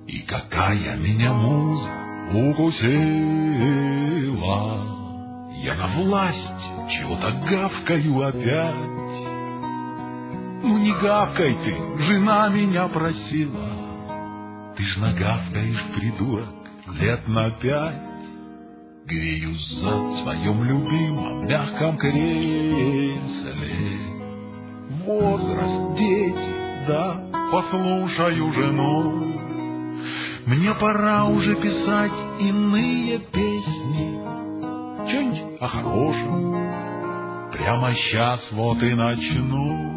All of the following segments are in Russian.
И какая меня муза укусила. Я на власть чего-то гавкаю опять. Ну не гавкай ты, жена меня просила. Ты ж нагавкаешь, придурок, лет на 5. Греюсь за своем любимом мягком кресле. Возраст, дети, да, послушаю жену. Мне пора уже писать иные песни. Что-нибудь о хорошем прямо сейчас вот и начну.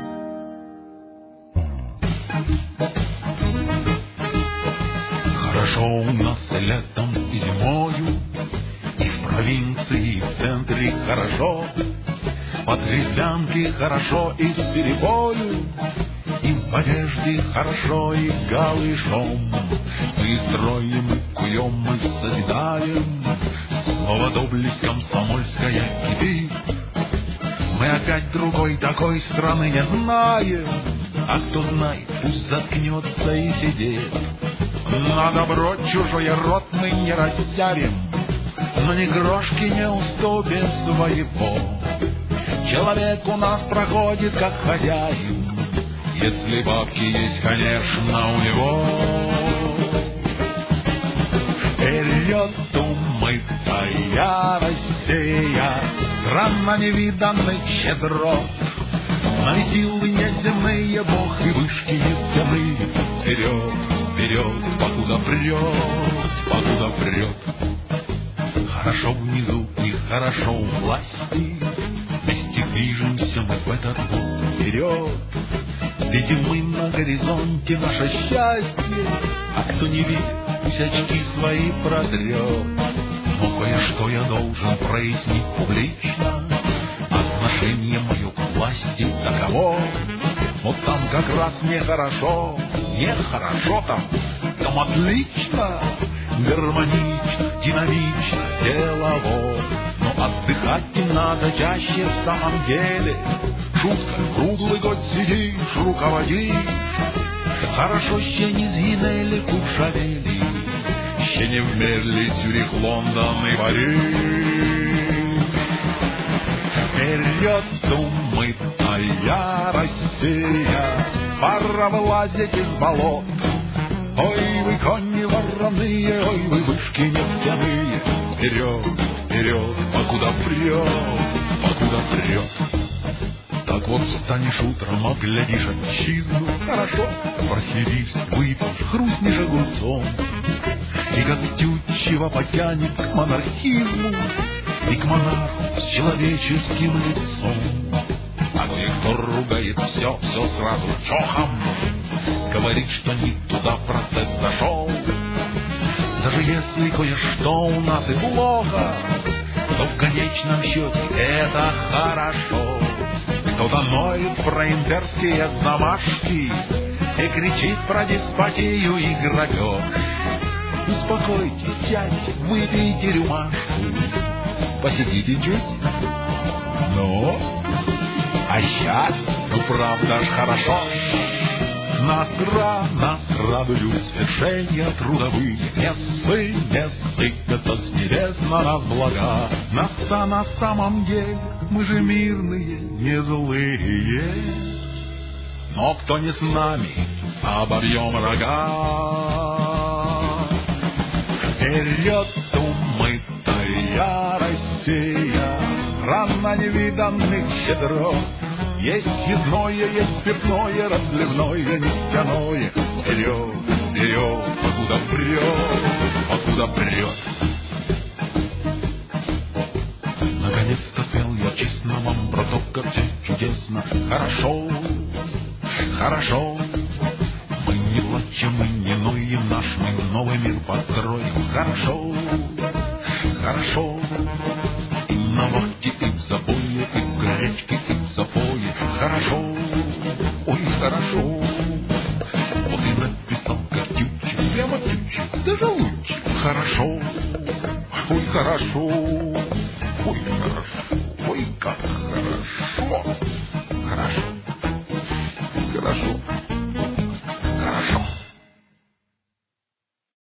Хорошо у нас летом и зимою, и в провинции, и в центре хорошо. По Трезвянке хорошо и с перебою, и в одежде хорошо, и голышом. Мы строим, мы куем, мы созидаем. Снова доблесть комсомольская кипит. Мы опять другой такой страны не знаем. А кто знает, пусть заткнется и сидит. На добро чужой рот мы не растявим, но ни крошки не уступим своего. Человек у нас проходит как хозяин, если бабки есть, конечно, у него. Вперед, умытая Россия, страна невиданных щедрот. На силы неземные Бог и вышки нефтяные. Вперед, вперед, покуда прет, покуда прет. Хорошо внизу и хорошо у власти, вместе движемся мы в этот год вперед. Видим мы на горизонте наше счастье, а кто не видит, пусть очки свои протрет. Но кое-что я должен прояснить публично. Отношение мое к власти таково. Вот там как раз нехорошо, нехорошо там отлично, гармонично, динамично, делово. Но отдыхать не надо чаще в самом деле. Шутка, круглый год сидишь, руководишь. Хорошо ще не згинели куршавели, ще не вмерли Цюрих, Лондон и Париж. Вперед, умытая Россия, пора вылазить из болот. Ой, вы кони вороные, ой, вы вышки нефтяные. Вперед, вперед, покуда прет, покуда прет. Так вот встанешь утром, оглядишь отчизну, хорошо, просидишь, выпьешь, хрустнешь огурцом, и как тютчево потянет к монархизму и к монарху с человеческим лицом. А кое-кто ругает все сразу чохом, говорит, что не туда процесс зашел. Даже если кое-что у нас и плохо, то в конечном счете это хорошо. Кто-то ноет про имперские замашки и кричит про деспотию и грабеж. Успокойтесь, сядьте, выпейте рюмашку, посидите чуть. Ну, а сейчас, ну правда ж хорошо. Нас радуют свершения трудовые. Не сыпятся с небес на нас блага. На самом деле мы же мирные, не злые. Но кто не с нами, обобьем рога. Вперед, умытая Россия, страна невиданных щедрот. Есть съездное, есть спиртное, разливное, нефтяное. Вперед, вперед, покуда прет, покуда прет. Наконец-то спел я честно вам про то, как все чудесно. Хорошо, хорошо. Мы не плачем, мы не ноем, наш мы новый мир построим. Хорошо, хорошо. И на вахте, и в забое, и в горячке, и в запое. Хорошо, ой, хорошо. Вот и написал как тючек, прямо тючек, даже лучше. Хорошо, ой, хорошо.